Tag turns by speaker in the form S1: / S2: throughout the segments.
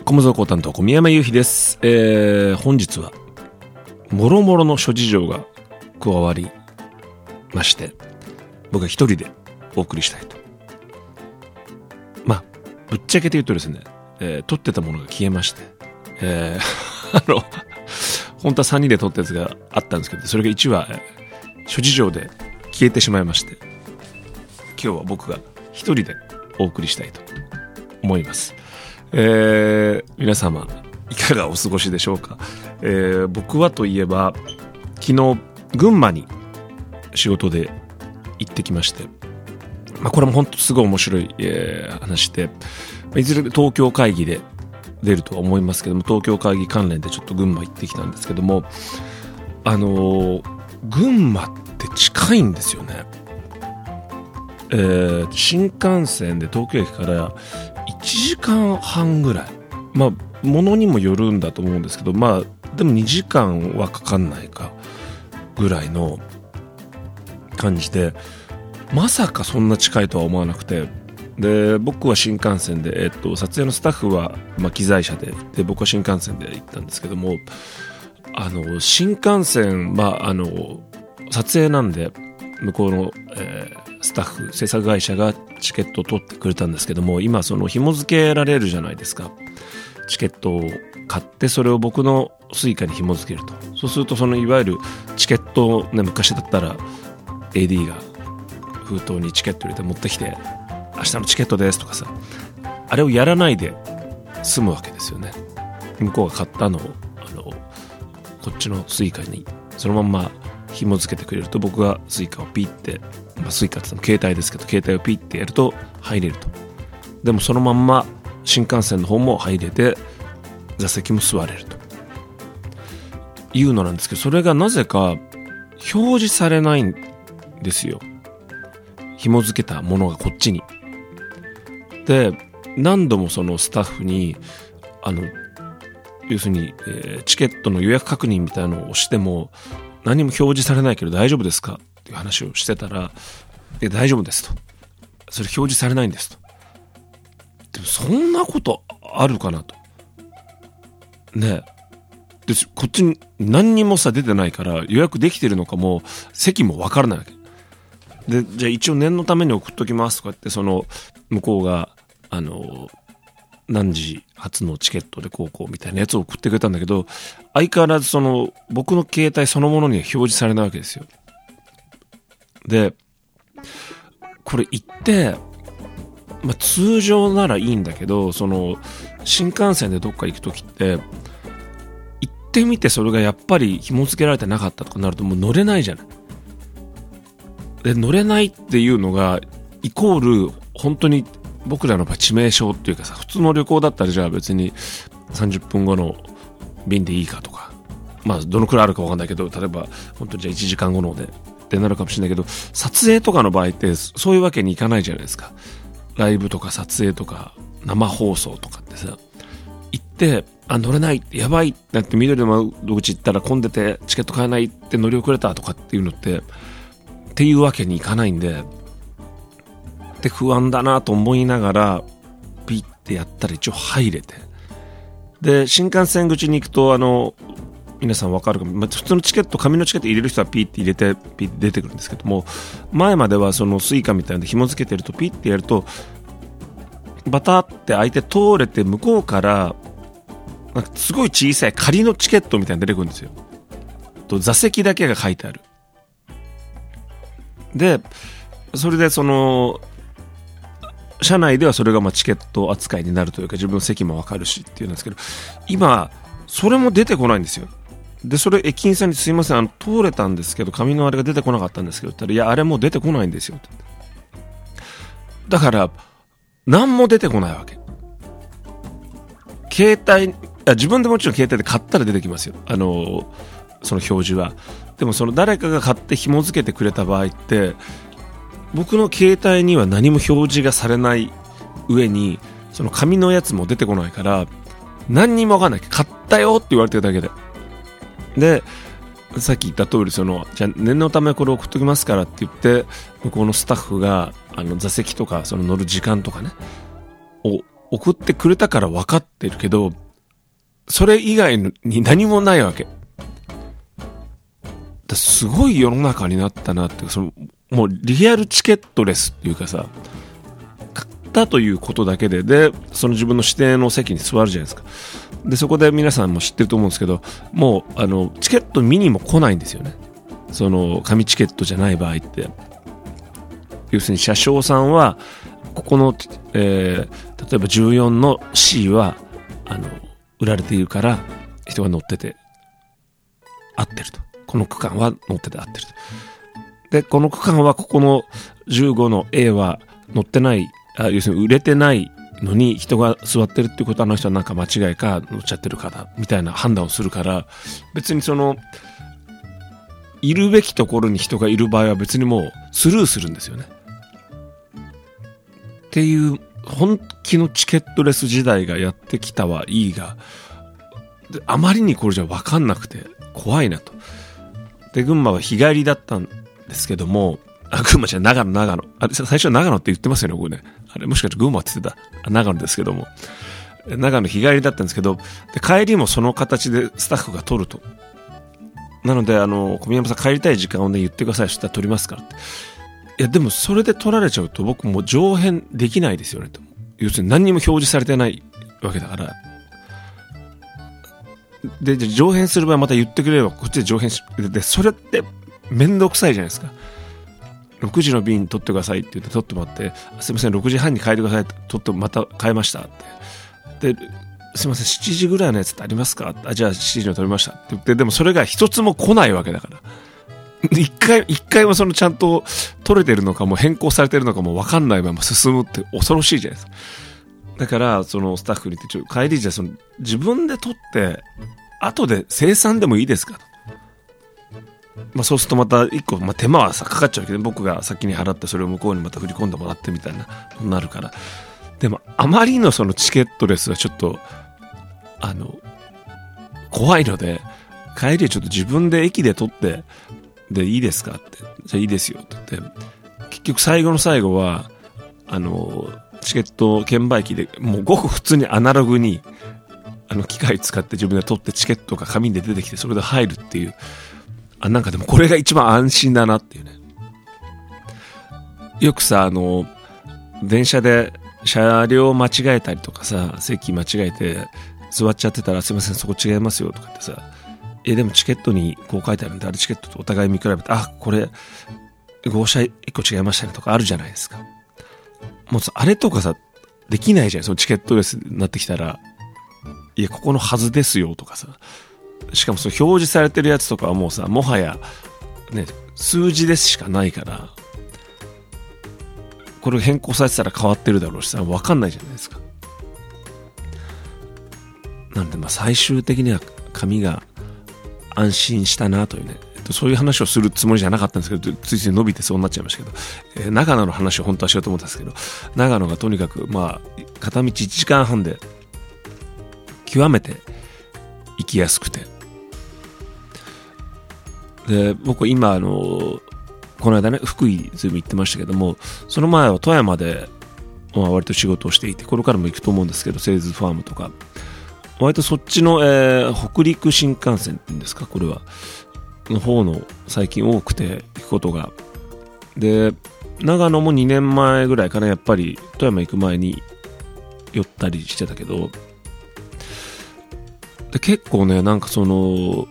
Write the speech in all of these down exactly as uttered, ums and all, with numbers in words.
S1: コムゾーコ担当小宮山雄飛です。えー、本日はもろもろの諸事情が加わりまして、僕は一人でお送りしたいと。まあぶっちゃけて言うとですね、えー、撮ってたものが消えまして、えー、あの本当はさんにんで撮ったやつがあったんですけど、それがいちわ、えー、諸事情で消えてしまいまして、今日は僕が一人でお送りしたいと思います。えー、皆様いかがお過ごしでしょうか。えー、僕はといえば昨日群馬に仕事で行ってきまして、まあ、これも本当すごい面白い、えー、話で、いずれ東京会議で出るとは思いますけども、東京会議関連でちょっと群馬行ってきたんですけども、あのー、群馬って近いんですよね。えー、新幹線で東京駅からいちじかんはんぐらい、まあものにもよるんだと思うんですけど、まあでもにじかんはかかんないかぐらいの感じで、まさかそんな近いとは思わなくて、で僕は新幹線で、えっと、撮影のスタッフは、まあ、機材車で、で僕は新幹線で行ったんですけども、あの新幹線はあの撮影なんで向こうの、えースタッフ制作会社がチケットを取ってくれたんですけども、今その紐付けられるじゃないですか。チケットを買ってそれを僕のスイカに紐付けると。そうするとそのいわゆるチケットを、ね、昔だったら エーディー が封筒にチケット入れて持ってきて、明日のチケットですとかさ、あれをやらないで済むわけですよね。向こうが買ったのをあのこっちのスイカにそのまんま紐付けてくれると、僕がスイカをピッて、まあ、スイカって言っても携帯ですけど、携帯をピッてやると入れると。でもそのまんま新幹線の方も入れて座席も座れるというのなんですけど、それがなぜか表示されないんですよ、紐付けたものがこっちに。で何度もそのスタッフにあの要するに、えー、チケットの予約確認みたいなのをしても何も表示されないけど大丈夫ですかっていう話をしてたら、いや大丈夫ですと、それ表示されないんですと。でもそんなことあるかなとね。でこっちに何にもさ出てないから予約できてるのかも席も分からないわけで、じゃあ一応念のために送っときますとか言って、その向こうがあの何時発のチケットでこうこうみたいなやつを送ってくれたんだけど、相変わらずその僕の携帯そのものには表示されないわけですよ。でこれ行って、まあ、通常ならいいんだけど、その新幹線でどっか行くときって行ってみてそれがやっぱり紐付けられてなかったとかなるともう乗れないじゃない。で乗れないっていうのがイコール本当に僕らの場合致命傷っていうかさ、普通の旅行だったらじゃあ別にさんじゅっぷんごの便でいいかとか、まあどのくらいあるか分かんないけど、例えば本当にじゃあいちじかんごのでってなるかもしれないけど、撮影とかの場合ってそういうわけにいかないじゃないですか。ライブとか撮影とか生放送とかってさ、行ってあ乗れないやばいってなって緑の窓口行ったら混んでてチケット買えないって乗り遅れたとかっていうのってっていうわけにいかないんで、で不安だなと思いながらピッてやったら一応入れて、で新幹線口に行くとあの皆さん分かるかも、まあ、普通のチケット紙のチケット入れる人はピッて入れてピッて出てくるんですけども、前まではそのスイカみたいなので紐付けてるとピッてやるとバタって開いて通れて、向こうからなんかすごい小さい仮のチケットみたいに出てくるんですよ。と座席だけが書いてある。でそれでその車内ではそれがまあチケット扱いになるというか、自分の席も分かるしっていうんですけど、今それも出てこないんですよ。でそれ駅員さんにすいません、あの通れたんですけど紙のあれが出てこなかったんですけどって言ったら、いやあれもう出てこないんですよって。だから何も出てこないわけ。携帯あ自分でもちろん携帯で買ったら出てきますよ、あのその表示は。でもその誰かが買って紐付けてくれた場合って僕の携帯には何も表示がされない上にその紙のやつも出てこないから何にも分かんない。買ったよって言われてるだけで、でさっき言った通りそのじゃあ念のためこれ送っときますからって言って向こうのスタッフがあの座席とかその乗る時間とかねを送ってくれたから分かってるけど、それ以外に何もないわけ。だすごい世の中になったなって、そのもうリアルチケットレスっていうかさ、買ったということだけで、でその自分の指定の席に座るじゃないですか。でそこで皆さんも知ってると思うんですけど、もうあのチケット見にも来ないんですよね。その紙チケットじゃない場合って、要するに車掌さんはここの、えー、例えばじゅうよんの C はあの売られているから人が乗ってて合ってると、この区間は乗ってて合ってると。でこの区間はここのじゅうごの A は乗ってない、あ要するに売れてないのに人が座ってるっていうことは、あの人はなんか間違いか乗っちゃってるかだみたいな判断をするから、別にそのいるべきところに人がいる場合は別にもうスルーするんですよね。っていう本気のチケットレス時代がやってきたはいいが、あまりにこれじゃ分かんなくて怖いなと。で群馬は日帰りだったんですけども、あ群馬じゃ長野長野あれ最初は長野って言ってますよね、これね。あれもしかして群馬って言ってた、長野ですけども、長野日帰りだったんですけど、で帰りもその形でスタッフが取ると。なのであの小宮山さん帰りたい時間をね言ってください、そしたら取りますからって。いやでもそれで取られちゃうと僕もう上辺できないですよねと。要するに何にも表示されてないわけだから。で上辺する場合また言ってくれればこっちで上辺しで、それってめんどくさいじゃないですか。ろくじの便取ってくださいって言って取ってもらって、すいませんろくじはんに帰ってくださいって取ってまた変えましたって。ですいませんしちじぐらいのやつってありますか、あじゃあしちじの取りましたって言って、でもそれが一つも来ないわけだから、一回一回もそのちゃんと取れてるのかも変更されてるのかも分かんないまま進むって恐ろしいじゃないですか。だからそのスタッフに言って、ちょ帰りじゃその自分で取って後で清算でもいいですかと。まあ、そうするとまた一個、まあ、手間はさかかっちゃうけど、僕が先に払ってそれを向こうにまた振り込んでもらってみたいなになるから。でもあまりのそのチケットレスはちょっとあの怖いので、帰りはちょっと自分で駅で取ってでいいですかって、じゃあいいですよって言って、結局最後の最後はあのチケット券売機でもうごく普通にアナログにあの機械使って自分で取ってチケットが紙で出てきてそれで入るっていう、あなんかでもこれが一番安心だなっていうね。よくさあの電車で車両間違えたりとかさ、席間違えて座っちゃってたら、すいませんそこ違いますよとかってさ、えでもチケットにこう書いてあるんで、あれチケットとお互い見比べて、あこれ号車いっこ違いましたねとかあるじゃないですか。もうあれとかさできないじゃん、そのチケットレスになってきたら、いやここのはずですよとかさ、しかもその表示されてるやつとかはもうさ、もはやね数字でしかないから、これ変更されてたら変わってるだろうしさ、分かんないじゃないですか。なんでまあ最終的には紙が安心したなというね、そういう話をするつもりじゃなかったんですけど、ついつい伸びてそうなっちゃいましたけど、えー、長野の話を本当はしようと思ったんですけど、長野がとにかくまあ片道いちじかんはんで極めて行きやすくて、で僕今あのこの間ね福井ズーム行ってましたけども、その前は富山で、まあ、割と仕事をしていて、これからも行くと思うんですけど、セールズファームとか割とそっちの、えー、北陸新幹線っていうんですか、これはの方の最近多くて行くことが。で長野もにねんまえぐらいからやっぱり富山行く前に寄ったりしてたけど、で結構ねなんかその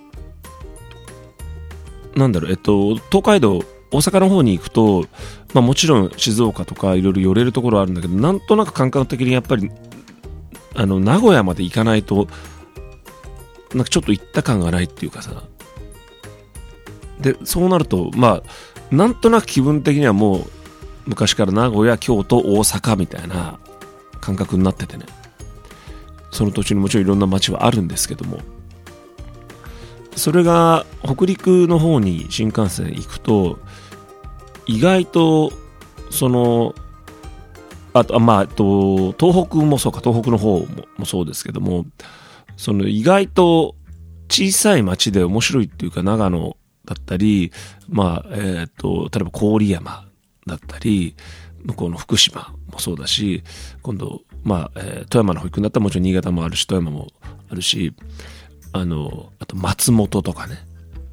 S1: なんだろうえっと東海道大阪の方に行くと、まあ、もちろん静岡とかいろいろ寄れるところあるんだけど、なんとなく感覚的にやっぱりあの名古屋まで行かないとなんかちょっと行った感がないっていうかさ、でそうなるとまあなんとなく気分的にはもう昔から名古屋京都大阪みたいな感覚になっててね、その途中にもちろんいろんな街はあるんですけども、それが北陸の方に新幹線行くと意外とそのあとまあと東北もそうか、東北の方 も, もそうですけども、その意外と小さい町で面白いっていうか、長野だったり、まあえっと例えば郡山だったり、向こうの福島もそうだし、今度まあ、えー、富山の方行くんだったらもちろん新潟もあるし、富山もあるし、あの、あと松本とかね。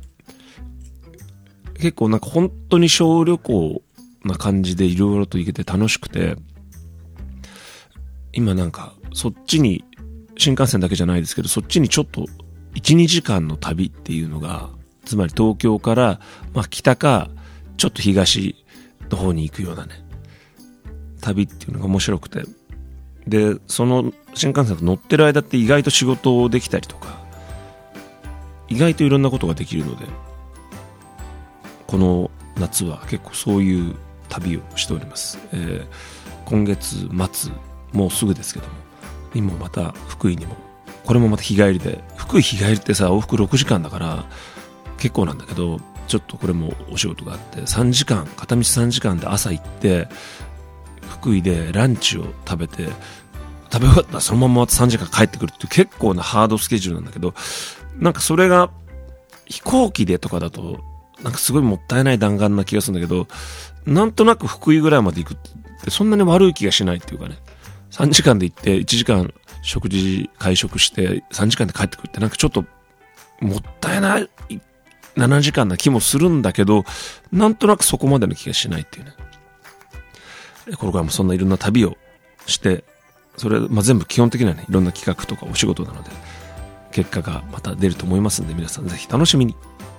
S1: 結構なんか本当に小旅行な感じでいろいろと行けて楽しくて、今なんかそっちに、新幹線だけじゃないですけど、そっちにちょっといち、にじかんの旅っていうのが、つまり東京から、まあ北か、ちょっと東の方に行くようなね、旅っていうのが面白くて。で、その新幹線乗ってる間って意外と仕事できたりとか、意外といろんなことができるので、この夏は結構そういう旅をしております。えー、今月末、もうすぐですけども、今また福井にも、これもまた日帰りで、福井日帰りってさ、往復ろくじかんだから結構なんだけど、ちょっとこれもお仕事があってさんじかん、片道さんじかんで朝行って福井でランチを食べて、食べ終わったらそのまままたさんじかん帰ってくるっていう結構なハードスケジュールなんだけど、なんかそれが飛行機でとかだとなんかすごいもったいない弾丸な気がするんだけど、なんとなく福井ぐらいまで行くってそんなに悪い気がしないっていうかね、さんじかんで行っていちじかん食事会食してさんじかんで帰ってくるってなんかちょっともったいないななじかんな気もするんだけど、なんとなくそこまでの気がしないっていうね。これからもそんないろんな旅をして、それ、まあ、全部基本的にはね、いろんな企画とかお仕事なので結果がまた出ると思いますんで、皆さんぜひ楽しみに